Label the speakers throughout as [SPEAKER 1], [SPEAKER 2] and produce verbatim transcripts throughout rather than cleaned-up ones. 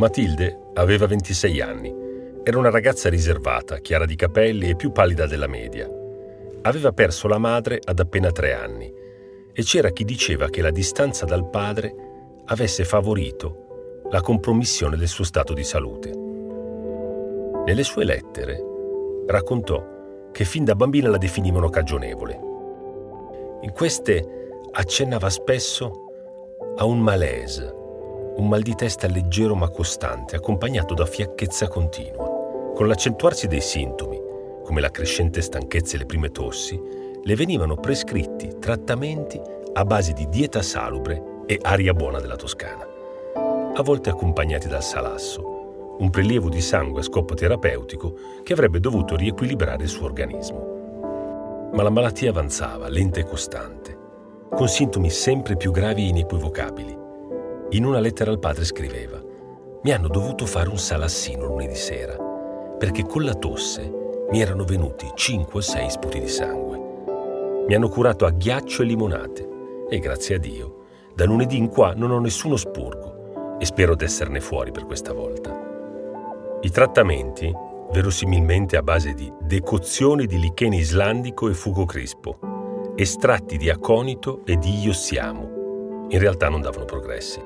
[SPEAKER 1] Matilde aveva ventisei anni. Era una ragazza riservata, chiara di capelli e più pallida della media. Aveva perso la madre ad appena tre anni e c'era chi diceva che la distanza dal padre avesse favorito la compromissione del suo stato di salute. Nelle sue lettere raccontò che fin da bambina la definivano cagionevole. In queste accennava spesso a un malaise, un mal di testa leggero ma costante, accompagnato da fiacchezza continua. Con l'accentuarsi dei sintomi, come la crescente stanchezza e le prime tossi, le venivano prescritti trattamenti a base di dieta salubre e aria buona della Toscana, a volte accompagnati dal salasso, un prelievo di sangue a scopo terapeutico che avrebbe dovuto riequilibrare il suo organismo. Ma la malattia avanzava, lenta e costante, con sintomi sempre più gravi e inequivocabili. In una lettera al padre scriveva: «Mi hanno dovuto fare un salassino lunedì sera, perché con la tosse mi erano venuti cinque o sei sputi di sangue. Mi hanno curato a ghiaccio e limonate e, grazie a Dio, da lunedì in qua non ho nessuno spurgo e spero d'esserne fuori per questa volta». I trattamenti, verosimilmente a base di decozioni di lichene islandico e fugo crispo, estratti di aconito e di iossiamo, in realtà non davano progressi.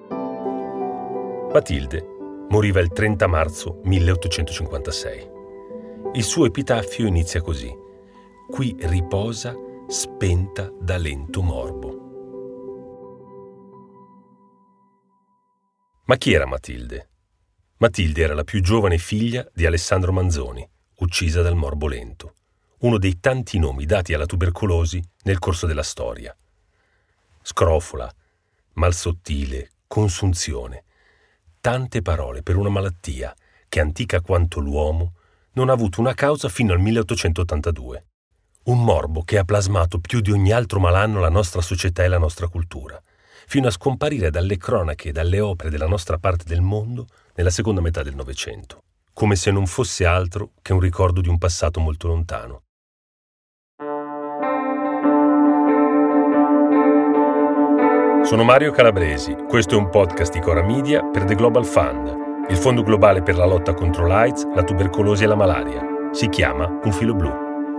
[SPEAKER 1] Matilde moriva il trenta marzo milleottocentocinquantasei. Il suo epitaffio inizia così: «Qui riposa spenta da lento morbo». Ma chi era Matilde? Matilde era la più giovane figlia di Alessandro Manzoni, uccisa dal morbo lento, uno dei tanti nomi dati alla tubercolosi nel corso della storia. Scrofola, mal sottile, consunzione. Tante parole per una malattia che, antica quanto l'uomo, non ha avuto una causa fino al milleottocentottantadue. Un morbo che ha plasmato più di ogni altro malanno la nostra società e la nostra cultura, fino a scomparire dalle cronache e dalle opere della nostra parte del mondo nella seconda metà del Novecento, come se non fosse altro che un ricordo di un passato molto lontano. Sono Mario Calabresi, questo è un podcast di Cora Media per The Global Fund, il fondo globale per la lotta contro l'AIDS, la tubercolosi e la malaria. Si chiama Un filo blu.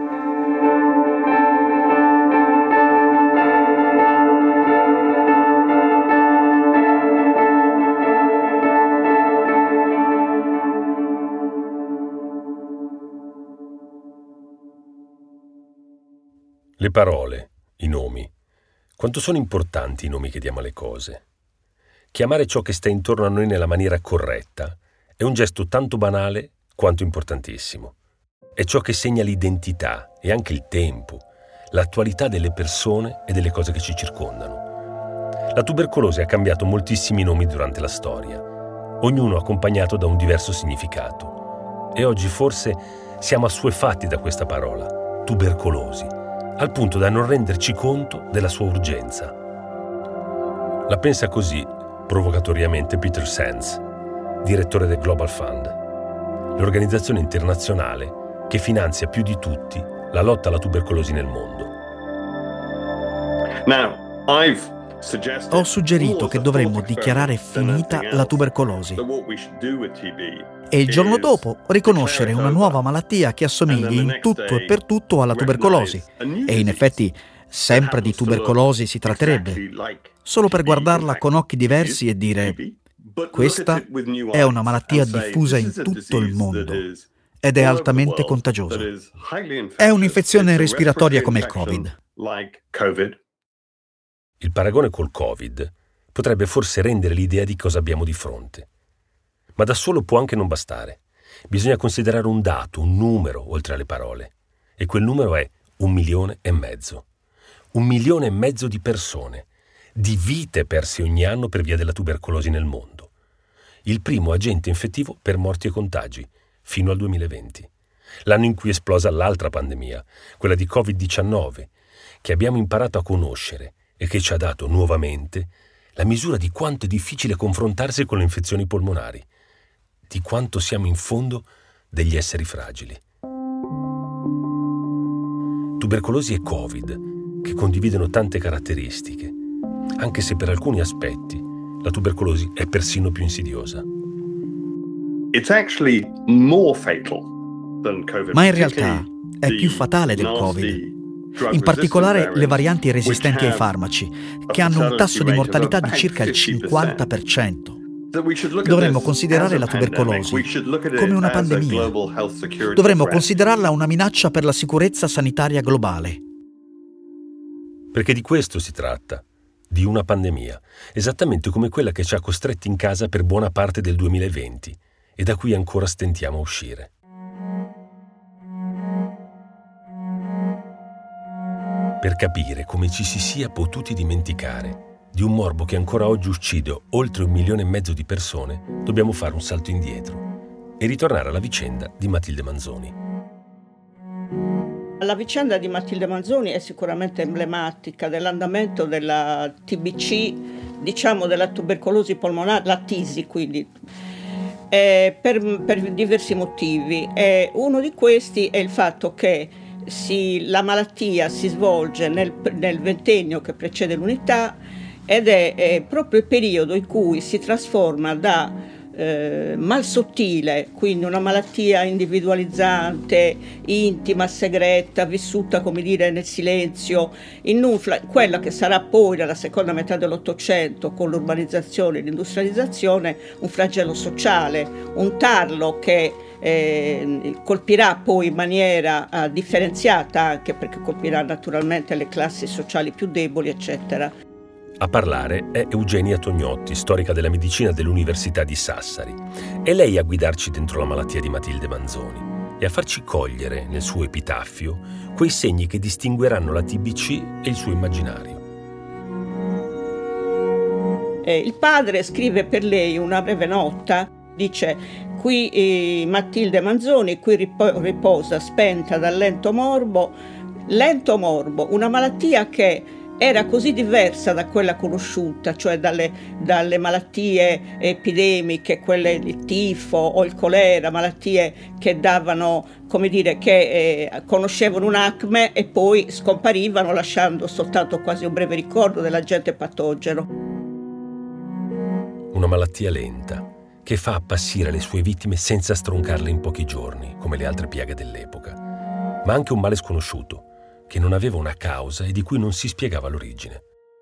[SPEAKER 1] Le parole, i nomi. Quanto sono importanti i nomi che diamo alle cose. Chiamare ciò che sta intorno a noi nella maniera corretta è un gesto tanto banale quanto importantissimo. È ciò che segna l'identità e anche il tempo, l'attualità delle persone e delle cose che ci circondano. La tubercolosi ha cambiato moltissimi nomi durante la storia, ognuno accompagnato da un diverso significato. E oggi forse siamo assuefatti da questa parola, tubercolosi, al punto da non renderci conto della sua urgenza. La pensa così, provocatoriamente, Peter Sands, direttore del Global Fund, l'organizzazione internazionale che finanzia più di tutti la lotta alla tubercolosi nel mondo.
[SPEAKER 2] Now, I've
[SPEAKER 3] Ho suggerito che dovremmo dichiarare finita la tubercolosi e il giorno dopo riconoscere una nuova malattia che assomigli in tutto e per tutto alla tubercolosi. E in effetti sempre di tubercolosi si tratterebbe, solo per guardarla con occhi diversi e dire: questa è una malattia diffusa in tutto il mondo ed è altamente contagiosa. È un'infezione respiratoria come il Covid.
[SPEAKER 1] Il paragone col Covid potrebbe forse rendere l'idea di cosa abbiamo di fronte. Ma da solo può anche non bastare. Bisogna considerare un dato, un numero, oltre alle parole. E quel numero è un milione e mezzo. Un milione e mezzo di persone, di vite perse ogni anno per via della tubercolosi nel mondo. Il primo agente infettivo per morti e contagi, fino al duemilaventi. L'anno in cui è esplosa l'altra pandemia, quella di covid diciannove, che abbiamo imparato a conoscere e che ci ha dato nuovamente la misura di quanto è difficile confrontarsi con le infezioni polmonari, di quanto siamo in fondo degli esseri fragili. Tubercolosi e Covid, che condividono tante caratteristiche, anche se per alcuni aspetti la tubercolosi è persino più insidiosa.
[SPEAKER 3] Ma in realtà è più fatale del Covid. In particolare le varianti resistenti ai farmaci, che hanno un tasso di mortalità di circa il cinquanta per cento. Dovremmo considerare la tubercolosi come una pandemia. Dovremmo considerarla una minaccia per la sicurezza sanitaria globale.
[SPEAKER 1] Perché di questo si tratta, di una pandemia, esattamente come quella che ci ha costretti in casa per buona parte del duemilaventi e da cui ancora stentiamo a uscire. Per capire come ci si sia potuti dimenticare di un morbo che ancora oggi uccide oltre un milione e mezzo di persone, dobbiamo fare un salto indietro e ritornare alla vicenda di Matilde Manzoni.
[SPEAKER 2] La vicenda di Matilde Manzoni è sicuramente emblematica dell'andamento della T B C, diciamo della tubercolosi polmonare, la tisi quindi, eh, per, per diversi motivi. E uno di questi è il fatto che si, la malattia si svolge nel, nel ventennio che precede l'unità ed è, è proprio il periodo in cui si trasforma da eh, mal sottile, quindi una malattia individualizzante, intima, segreta, vissuta come dire nel silenzio, in un fla- quella che sarà poi nella seconda metà dell'Ottocento con l'urbanizzazione e l'industrializzazione un flagello sociale, un tarlo che eh, colpirà poi in maniera eh, differenziata, anche perché colpirà naturalmente le classi sociali più deboli, eccetera.
[SPEAKER 1] A parlare è Eugenia Tognotti, storica della medicina dell'Università di Sassari. È lei a guidarci dentro la malattia di Matilde Manzoni e a farci cogliere nel suo epitaffio quei segni che distingueranno la T B C e il suo immaginario.
[SPEAKER 2] Eh, il padre scrive per lei una breve nota, dice: qui eh, Matilde Manzoni, qui ripo- riposa spenta dal lento morbo, lento morbo, una malattia che era così diversa da quella conosciuta, cioè dalle, dalle malattie epidemiche, quelle il tifo o il colera, malattie che davano, come dire, che eh, conoscevano un'acme e poi scomparivano lasciando soltanto quasi un breve ricordo dell'agente patogeno.
[SPEAKER 1] Una malattia lenta che fa appassire le sue vittime senza stroncarle in pochi giorni, come le altre piaghe dell'epoca, ma anche un male sconosciuto, che non aveva una causa e di cui non si spiegava l'origine.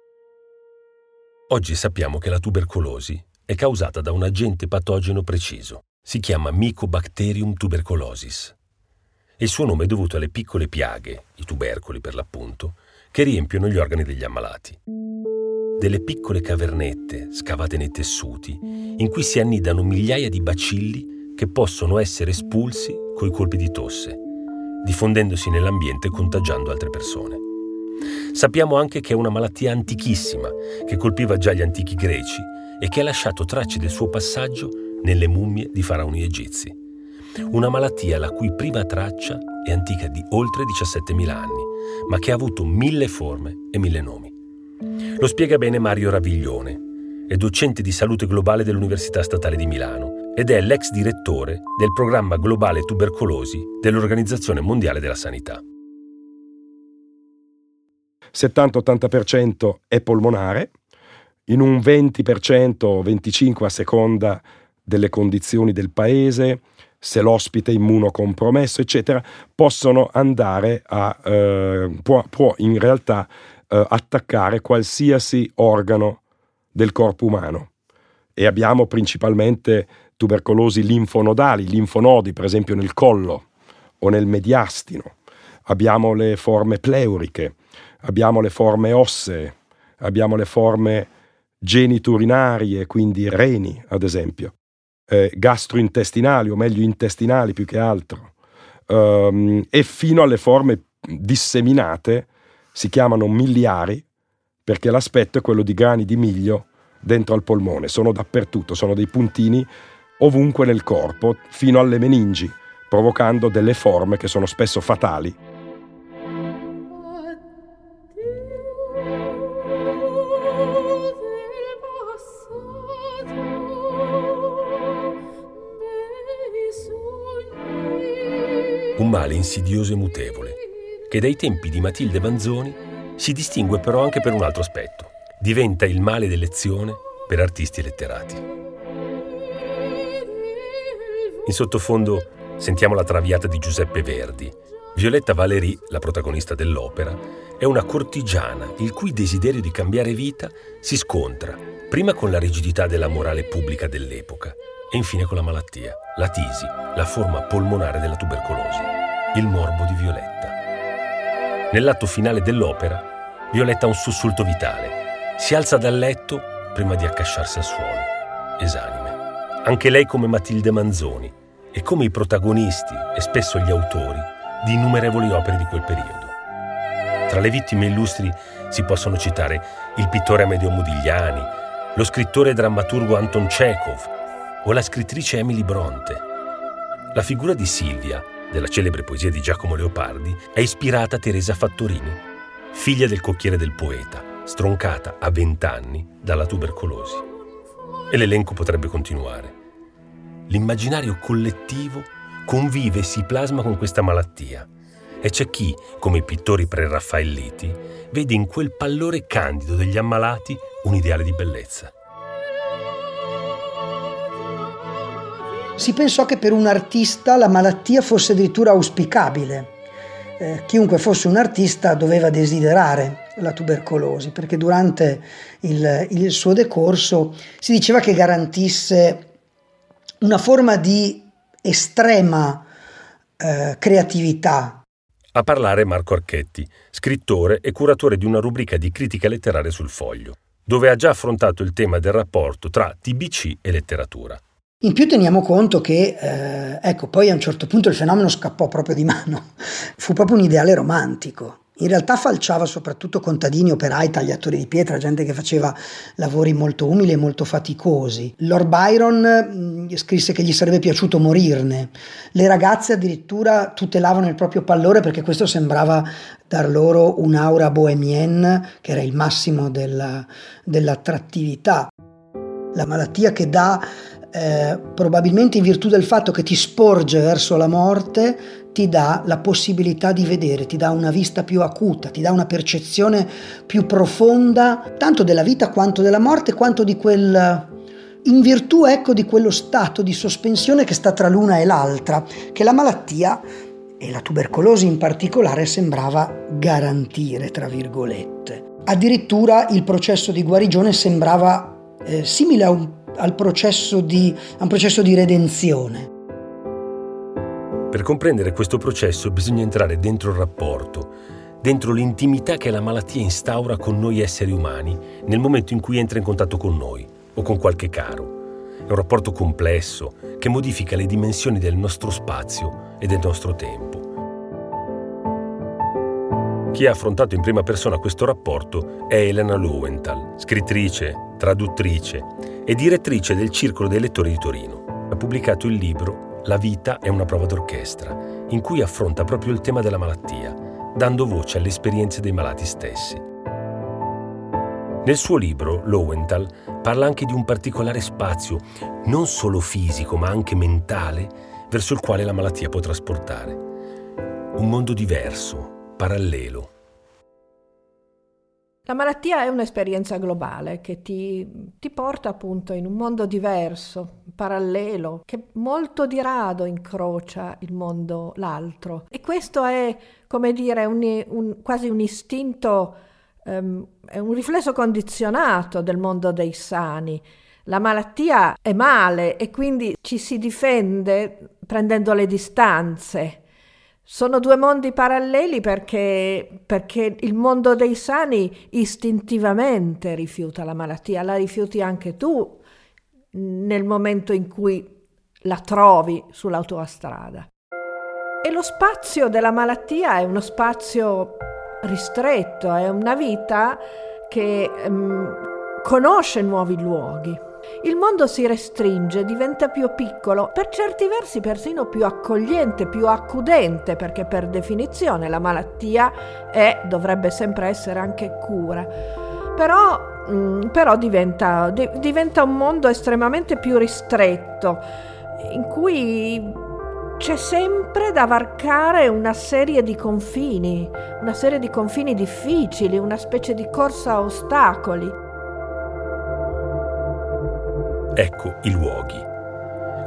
[SPEAKER 1] Oggi sappiamo che la tubercolosi è causata da un agente patogeno preciso. Si chiama Mycobacterium tuberculosis. E il suo nome è dovuto alle piccole piaghe, i tubercoli per l'appunto, che riempiono gli organi degli ammalati. Delle piccole cavernette scavate nei tessuti in cui si annidano migliaia di bacilli che possono essere espulsi coi colpi di tosse, diffondendosi nell'ambiente e contagiando altre persone. Sappiamo anche che è una malattia antichissima che colpiva già gli antichi greci e che ha lasciato tracce del suo passaggio nelle mummie di faraoni egizi. Una malattia la cui prima traccia è antica di oltre diciassettemila anni, ma che ha avuto mille forme e mille nomi. Lo spiega bene Mario Raviglione, è docente di salute globale dell'Università Statale di Milano ed è l'ex direttore del programma globale tubercolosi dell'Organizzazione Mondiale della Sanità.
[SPEAKER 4] settanta ottanta per cento è polmonare, in un venti per cento, venticinque per cento a seconda delle condizioni del paese, se l'ospite è immunocompromesso, eccetera, possono andare a, eh, può, può in realtà eh, attaccare qualsiasi organo del corpo umano. E abbiamo principalmente tubercolosi linfonodali, linfonodi per esempio nel collo o nel mediastino. Abbiamo le forme pleuriche, abbiamo le forme ossee, abbiamo le forme genitourinarie, quindi reni ad esempio, eh, gastrointestinali o meglio intestinali più che altro, um, e fino alle forme disseminate, si chiamano miliari perché l'aspetto è quello di grani di miglio dentro al polmone, sono dappertutto, sono dei puntini ovunque nel corpo, fino alle meningi, provocando delle forme che sono spesso fatali.
[SPEAKER 1] Un male insidioso e mutevole, che dai tempi di Matilde Manzoni si distingue però anche per un altro aspetto. Diventa il male d'elezione per artisti e letterati. In sottofondo sentiamo la Traviata di Giuseppe Verdi. Violetta Valéry, la protagonista dell'opera, è una cortigiana il cui desiderio di cambiare vita si scontra prima con la rigidità della morale pubblica dell'epoca e infine con la malattia, la tisi, la forma polmonare della tubercolosi, il morbo di Violetta. Nell'atto finale dell'opera, Violetta ha un sussulto vitale. Si alza dal letto prima di accasciarsi al suolo, esanime. Anche lei come Matilde Manzoni e come i protagonisti e spesso gli autori di innumerevoli opere di quel periodo. Tra le vittime illustri si possono citare il pittore Amedeo Modigliani, lo scrittore e drammaturgo Anton Chekhov o la scrittrice Emily Bronte. La figura di Silvia, della celebre poesia di Giacomo Leopardi, è ispirata a Teresa Fattorini, figlia del cocchiere del poeta, stroncata a vent'anni dalla tubercolosi. E l'elenco potrebbe continuare. L'immaginario collettivo convive e si plasma con questa malattia e c'è chi, come i pittori preraffaelliti, vede in quel pallore candido degli ammalati un ideale di bellezza.
[SPEAKER 5] Si pensò che per un artista la malattia fosse addirittura auspicabile. Eh, chiunque fosse un artista doveva desiderare la tubercolosi, perché durante il, il suo decorso si diceva che garantisse una forma di estrema eh, creatività.
[SPEAKER 1] A parlare Marco Archetti, scrittore e curatore di una rubrica di critica letteraria sul Foglio, dove ha già affrontato il tema del rapporto tra T B C e letteratura.
[SPEAKER 5] In più teniamo conto che, eh, ecco, poi a un certo punto il fenomeno scappò proprio di mano. Fu proprio un ideale romantico. In realtà falciava soprattutto contadini, operai, tagliatori di pietra, gente che faceva lavori molto umili e molto faticosi. Lord Byron mh, scrisse che gli sarebbe piaciuto morirne. Le ragazze addirittura tutelavano il proprio pallore perché questo sembrava dar loro un'aura bohemienne, che era il massimo della, dell'attrattività. La malattia che dà Eh, probabilmente in virtù del fatto che ti sporge verso la morte, ti dà la possibilità di vedere, ti dà una vista più acuta, ti dà una percezione più profonda, tanto della vita quanto della morte, quanto di quel, in virtù ecco di quello stato di sospensione che sta tra l'una e l'altra, che la malattia e la tubercolosi in particolare sembrava garantire, tra virgolette. Addirittura il processo di guarigione sembrava eh, simile a un al processo di, a un processo di redenzione.
[SPEAKER 1] Per comprendere questo processo bisogna entrare dentro il rapporto, dentro l'intimità che la malattia instaura con noi esseri umani nel momento in cui entra in contatto con noi o con qualche caro. È un rapporto complesso che modifica le dimensioni del nostro spazio e del nostro tempo. Chi ha affrontato in prima persona questo rapporto è Elena Lowenthal, scrittrice, traduttrice e direttrice del Circolo dei Lettori di Torino. Ha pubblicato il libro La vita è una prova d'orchestra, in cui affronta proprio il tema della malattia, dando voce alle esperienze dei malati stessi. Nel suo libro, Lowenthal parla anche di un particolare spazio, non solo fisico ma anche mentale, verso il quale la malattia può trasportare. Un mondo diverso, parallelo.
[SPEAKER 6] La malattia è un'esperienza globale che ti, ti porta appunto in un mondo diverso, parallelo, che molto di rado incrocia il mondo l'altro. E questo è, come dire, un, un, quasi un istinto, um, è un riflesso condizionato del mondo dei sani. La malattia è male e quindi ci si difende prendendo le distanze. Sono due mondi paralleli perché, perché il mondo dei sani istintivamente rifiuta la malattia, la rifiuti anche tu nel momento in cui la trovi sulla tua strada. E lo spazio della malattia è uno spazio ristretto, è una vita che um, conosce nuovi luoghi. Il mondo si restringe, diventa più piccolo, per certi versi persino più accogliente, più accudente, perché per definizione la malattia è, dovrebbe sempre essere anche cura. Però, mh, però diventa, di, diventa un mondo estremamente più ristretto, in cui c'è sempre da varcare una serie di confini, una serie di confini difficili, una specie di corsa a ostacoli.
[SPEAKER 1] Ecco i luoghi.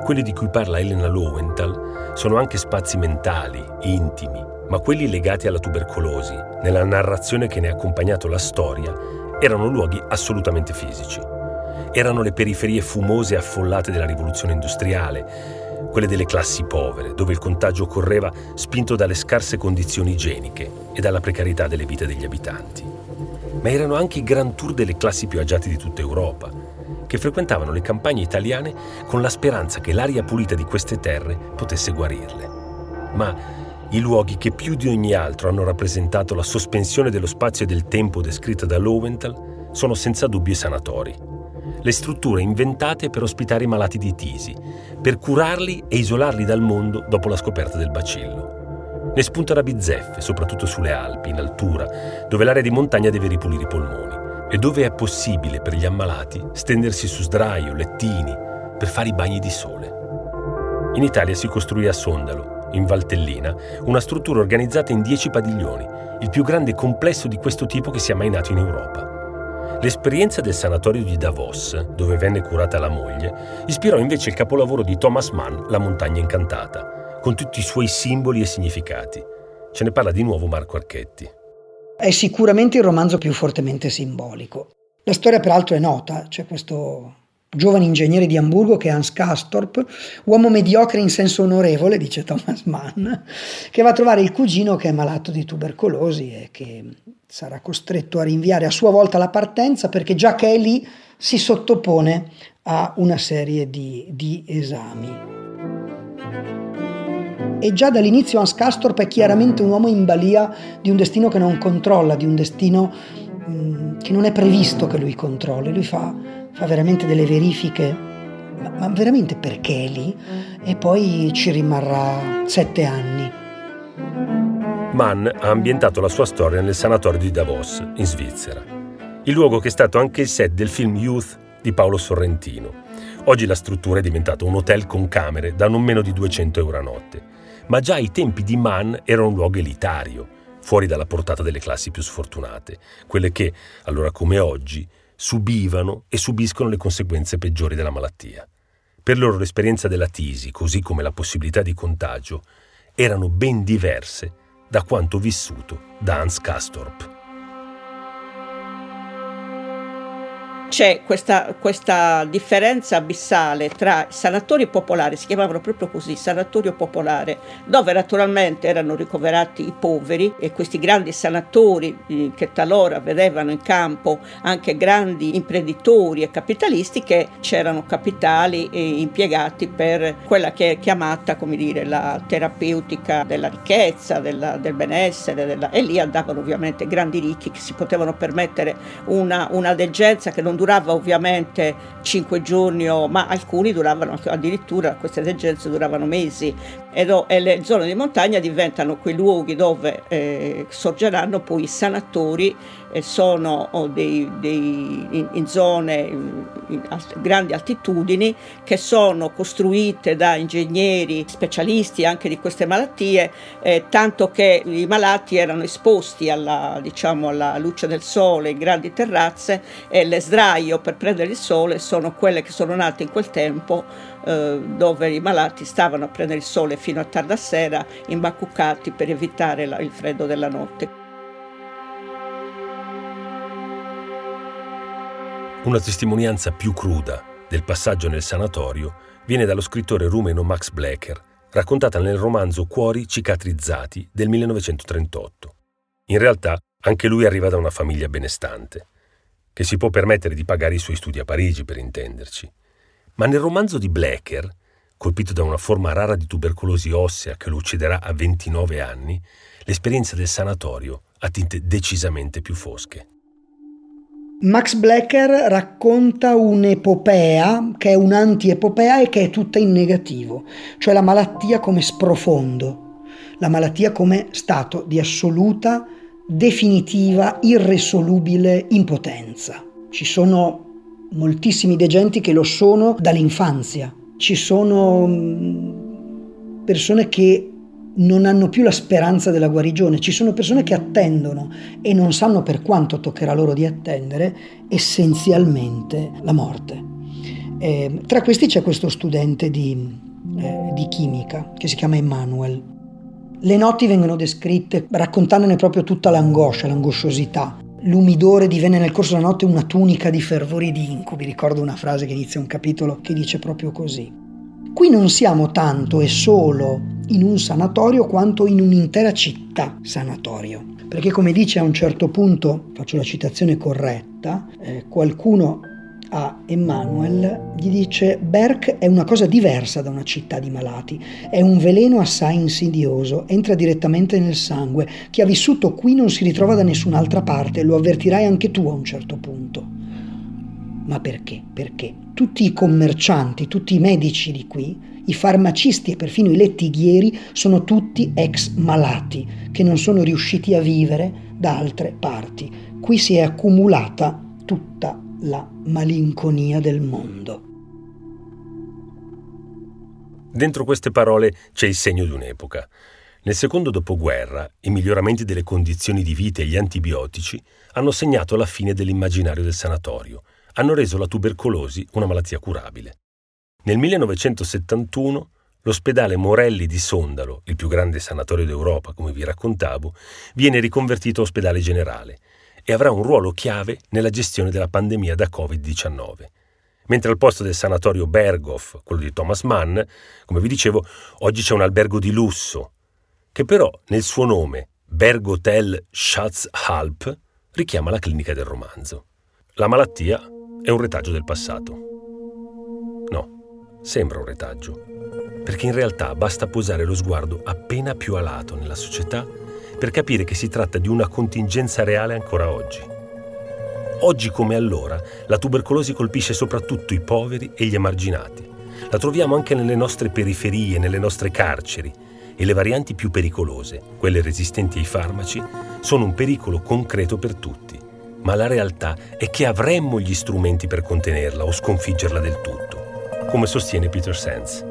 [SPEAKER 1] Quelli di cui parla Elena Lowenthal sono anche spazi mentali, intimi, ma quelli legati alla tubercolosi, nella narrazione che ne ha accompagnato la storia, erano luoghi assolutamente fisici. Erano le periferie fumose e affollate della rivoluzione industriale, quelle delle classi povere, dove il contagio correva spinto dalle scarse condizioni igieniche e dalla precarietà delle vite degli abitanti. Ma erano anche i grand tour delle classi più agiate di tutta Europa, che frequentavano le campagne italiane con la speranza che l'aria pulita di queste terre potesse guarirle. Ma i luoghi che più di ogni altro hanno rappresentato la sospensione dello spazio e del tempo descritta da Lowenthal sono senza dubbio i sanatori. Le strutture inventate per ospitare i malati di tisi, per curarli e isolarli dal mondo dopo la scoperta del bacillo. Ne spuntano a bizzeffe, soprattutto sulle Alpi, in altura, dove l'area di montagna deve ripulire i polmoni e dove è possibile per gli ammalati stendersi su sdraio, lettini, per fare i bagni di sole. In Italia si costruì a Sondalo, in Valtellina, una struttura organizzata in dieci padiglioni, il più grande complesso di questo tipo che sia mai nato in Europa. L'esperienza del sanatorio di Davos, dove venne curata la moglie, ispirò invece il capolavoro di Thomas Mann, La montagna incantata, con tutti i suoi simboli e significati. Ce ne parla di nuovo Marco Archetti.
[SPEAKER 5] È sicuramente il romanzo più fortemente simbolico. La storia peraltro è nota, c'è questo giovane ingegnere di Amburgo che è Hans Castorp, uomo mediocre in senso onorevole, dice Thomas Mann, che va a trovare il cugino che è malato di tubercolosi e che sarà costretto a rinviare a sua volta la partenza perché già che è lì si sottopone a una serie di, di esami. E già dall'inizio Hans Castorp è chiaramente un uomo in balia di un destino che non controlla, di un destino mh, che non è previsto che lui controlli. Lui fa, fa veramente delle verifiche, ma, ma veramente perché è lì? E poi ci rimarrà sette anni.
[SPEAKER 1] Mann ha ambientato la sua storia nel sanatorio di Davos, in Svizzera. Il luogo che è stato anche il set del film Youth di Paolo Sorrentino. Oggi la struttura è diventata un hotel con camere da non meno di duecento euro a notte. Ma già ai tempi di Mann era un luogo elitario, fuori dalla portata delle classi più sfortunate, quelle che, allora come oggi, subivano e subiscono le conseguenze peggiori della malattia. Per loro l'esperienza della tisi, così come la possibilità di contagio, erano ben diverse da quanto vissuto da Hans Castorp.
[SPEAKER 2] C'è questa, questa differenza abissale tra i sanatori popolari, si chiamavano proprio così, sanatorio popolare, dove naturalmente erano ricoverati i poveri, e questi grandi sanatori eh, che talora vedevano in campo anche grandi imprenditori e capitalisti, che c'erano capitali eh, impiegati per quella che è chiamata, come dire, la terapeutica della ricchezza, della, del benessere, della, e lì andavano ovviamente grandi ricchi che si potevano permettere una, una degenza che non durava ovviamente cinque giorni, o, ma alcuni duravano addirittura, queste degenze duravano mesi, e, do, e le zone di montagna diventano quei luoghi dove eh, sorgeranno poi i sanatori, e sono oh, dei, dei, in, in zone in, in alt- grandi altitudini, che sono costruite da ingegneri specialisti anche di queste malattie, eh, tanto che i malati erano esposti alla, diciamo, alla luce del sole in grandi terrazze, e le sdraio per prendere il sole sono quelle che sono nate in quel tempo, eh, dove i malati stavano a prendere il sole fino a tarda sera imbacuccati per evitare la, il freddo della notte.
[SPEAKER 1] Una testimonianza più cruda del passaggio nel sanatorio viene dallo scrittore rumeno Max Blecher, raccontata nel romanzo Cuori cicatrizzati del millenovecentotrentotto. In realtà anche lui arriva da una famiglia benestante, che si può permettere di pagare i suoi studi a Parigi, per intenderci. Ma nel romanzo di Blecher, colpito da una forma rara di tubercolosi ossea che lo ucciderà a ventinove anni, l'esperienza del sanatorio ha tinte decisamente più fosche.
[SPEAKER 5] Max Blecher racconta un'epopea che è un'antiepopea e che è tutta in negativo, cioè la malattia come sprofondo, la malattia come stato di assoluta, definitiva, irresolubile impotenza. Ci sono moltissimi degenti che lo sono dall'infanzia, ci sono persone che non hanno più la speranza della guarigione, ci sono persone che attendono e non sanno per quanto toccherà loro di attendere, essenzialmente la morte. Eh, tra questi c'è questo studente di, eh, di chimica che si chiama Emmanuel. Le notti vengono descritte raccontandone proprio tutta l'angoscia, l'angosciosità. L'umidore divenne nel corso della notte una tunica di fervori di incubi. Ricordo una frase che inizia un capitolo che dice proprio così. Qui non siamo tanto e solo in un sanatorio quanto in un'intera città sanatorio. Perché come dice a un certo punto, faccio la citazione corretta, eh, qualcuno a Emmanuel gli dice: Berck è una cosa diversa da una città di malati, è un veleno assai insidioso, entra direttamente nel sangue, chi ha vissuto qui non si ritrova da nessun'altra parte, lo avvertirai anche tu a un certo punto. Ma perché? Perché tutti i commercianti, tutti i medici di qui, i farmacisti e perfino i lettighieri sono tutti ex malati che non sono riusciti a vivere da altre parti. Qui si è accumulata tutta la malinconia del mondo.
[SPEAKER 1] Dentro queste parole c'è il segno di un'epoca. Nel secondo dopoguerra, i miglioramenti delle condizioni di vita e gli antibiotici hanno segnato la fine dell'immaginario del sanatorio, hanno reso la tubercolosi una malattia curabile. Nel millenovecentosettantuno l'ospedale Morelli di Sondalo, il più grande sanatorio d'Europa, come vi raccontavo, viene riconvertito a ospedale generale e avrà un ruolo chiave nella gestione della pandemia da covid diciannove. Mentre al posto del sanatorio Berghof, quello di Thomas Mann, come vi dicevo, oggi c'è un albergo di lusso, che però nel suo nome, Berghotel Schatzalp, richiama la clinica del romanzo. La malattia è un retaggio del passato. No, sembra un retaggio, perché in realtà basta posare lo sguardo appena più a lato nella società per capire che si tratta di una contingenza reale ancora oggi. Oggi come allora, la tubercolosi colpisce soprattutto i poveri e gli emarginati. La troviamo anche nelle nostre periferie, nelle nostre carceri, e le varianti più pericolose, quelle resistenti ai farmaci, sono un pericolo concreto per tutti. Ma la realtà è che avremmo gli strumenti per contenerla o sconfiggerla del tutto, come sostiene Peter Sands.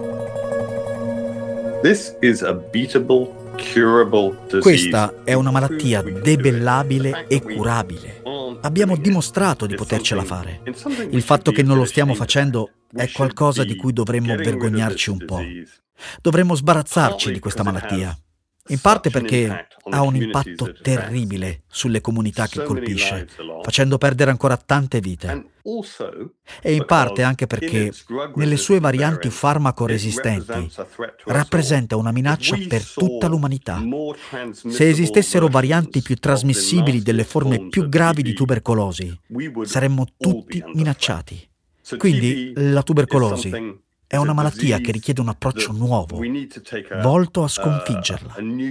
[SPEAKER 7] This is a beatable, curable disease.
[SPEAKER 3] Questa è una malattia debellabile e curabile. Abbiamo dimostrato di potercela fare. Il fatto che non lo stiamo facendo è qualcosa di cui dovremmo vergognarci un po'. Dovremmo sbarazzarci di questa malattia, in parte perché ha un impatto terribile sulle comunità che colpisce, facendo perdere ancora tante vite. E in parte anche perché, nelle sue varianti farmaco-resistenti, rappresenta una minaccia per tutta l'umanità. Se esistessero varianti più trasmissibili delle forme più gravi di tubercolosi, saremmo tutti minacciati. Quindi la tubercolosi è una malattia che richiede un approccio nuovo, volto a sconfiggerla.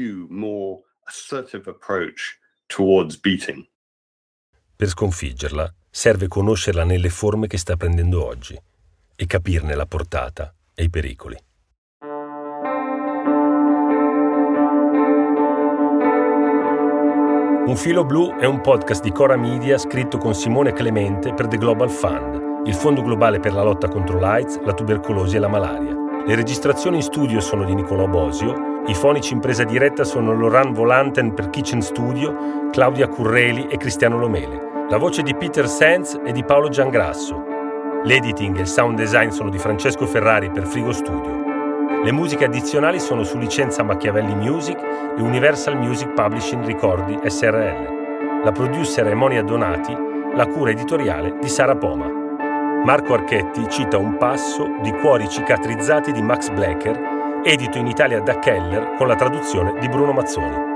[SPEAKER 1] Per sconfiggerla serve conoscerla nelle forme che sta prendendo oggi e capirne la portata e i pericoli. Un filo blu è un podcast di Cora Media scritto con Simone Clemente per The Global Fund, il Fondo Globale per la lotta contro l'AIDS, la tubercolosi e la malaria. Le registrazioni in studio sono di Nicolò Bosio, i fonici in presa diretta sono Laurent Volanten per Kitchen Studio, Claudia Curreli e Cristiano Lomele. La voce di Peter Sands è di Paolo Giangrasso. L'editing e il sound design sono di Francesco Ferrari per Frigo Studio. Le musiche addizionali sono su licenza Machiavelli Music e Universal Music Publishing Ricordi S R L. La producer è Monia Donati, la cura editoriale di Sara Poma. Marco Archetti cita un passo di Cuori cicatrizzati di Max Blecher, edito in Italia da Keller con la traduzione di Bruno Mazzoni.